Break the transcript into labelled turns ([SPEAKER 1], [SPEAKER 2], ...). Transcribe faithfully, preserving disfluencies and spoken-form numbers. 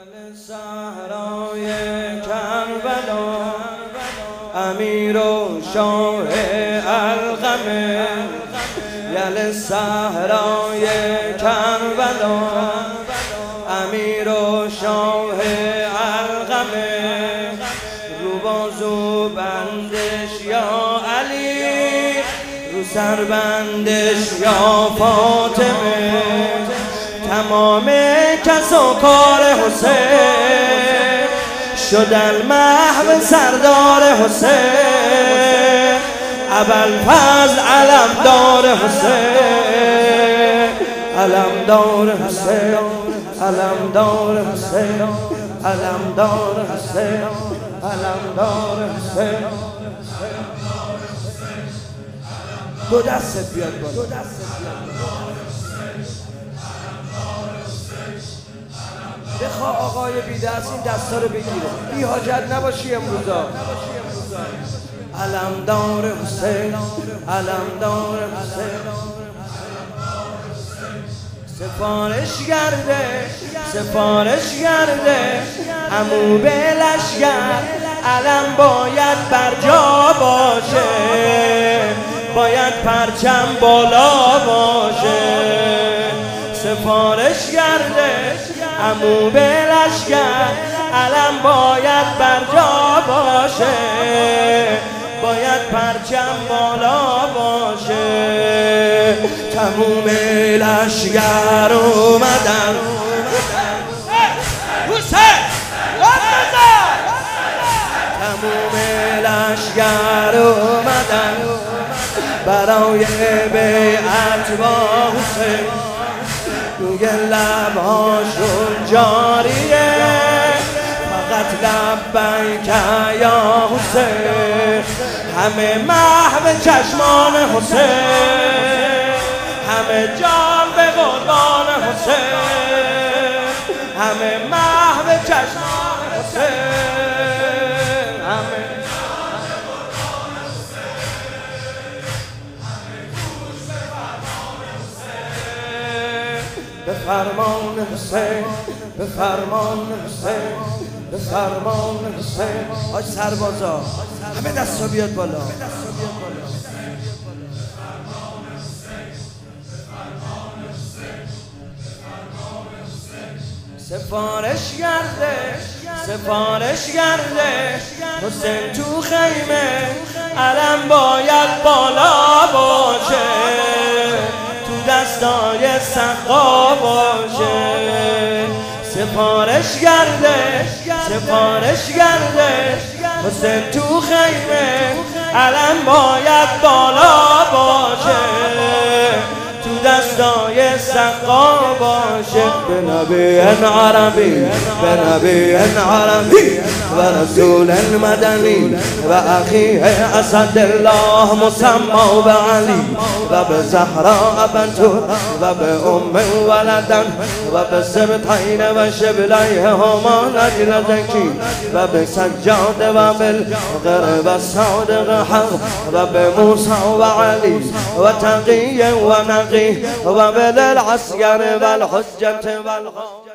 [SPEAKER 1] صحرای کربلا امیر و شاه القمه، یل صحرای کربلا امیر و شاه القمه، رو بازو بندش یا علی، رو سر بندش یا فاطمه، تمام کس و کار حسین شدن محو سردار حسین، ابوالفضل علمدار حسین، علمدار حسین، علمدار حسین، علمدار حسین، علمدار حسین. دو دستت بیاد بالا، دو دستت بیاد بالا. بخواه آقای بی‌دست این دستا رو بگیره، بی حاجت نباشی امروزا. علمدار حسین، علمدار حسین، سفارش گرده، سفارش گرده عمو به لشگر، علم باید بر جا باشه، باید پرچم بالا باشه، سفارش گرده عمو به لشگر، علم باید بر جا باشه، باید پرچم بالا باشه، تموم لشگر اومدن تموم لشگر اومدن برای بیعت با حسین، روی لبهاشون جاریه فقط لبیک یا حسین، همه محو چشمان حسین، همه جان به قربان حسین، همه محو چشمان حسین، همه به فرمان حسین، به فرمان حسین، به فرمان حسین. آج سربازا همه دستا بیاد بالا، سفارش گرده، سفارش گرده حسین تو خیمه، علم باید بالا باشه، تو دستای سقا باشه، سفارش گرده، سفارش گرده حسین تو خیمه، علم باید بالا باشه، تو دستای سقا باشه، به نبی عربی، به نبی عربی و رسول مدنی و اخیه اسد الله مسمى به علی و به زهرا بنتو و به ام ولدن و به سبطین و شبلیه هما نجل زکی و به سجاد و بالغر و صادق حق و به موسی و علی و تقی و نقی و بالعسکر و الحجة و الغاية.